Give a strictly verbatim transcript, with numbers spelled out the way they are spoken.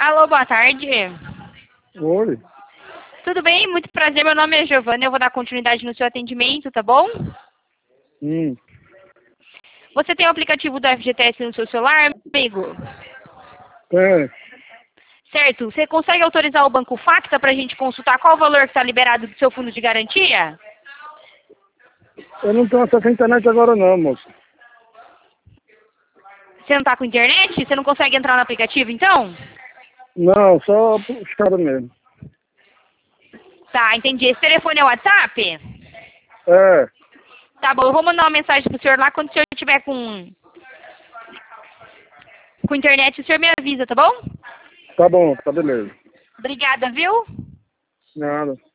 Alô, boa tarde. Oi. Tudo bem? Muito prazer, meu nome é Giovana, eu vou dar continuidade no seu atendimento, tá bom? Hum. Você tem o aplicativo do F G T S no seu celular, amigo? É. Certo. Você consegue autorizar o Banco Facta para a gente consultar qual o valor que está liberado do seu fundo de garantia? Eu não tenho acesso à internet agora não, moço. Você não está com internet? Você não consegue entrar no aplicativo, então? Não, só os caras mesmo. Tá, entendi. Esse telefone é o WhatsApp? É. Tá bom, eu vou mandar uma mensagem pro senhor lá quando o senhor tiver com... com internet, o senhor me avisa, tá bom? Tá bom, tá beleza. Obrigada, viu? Nada.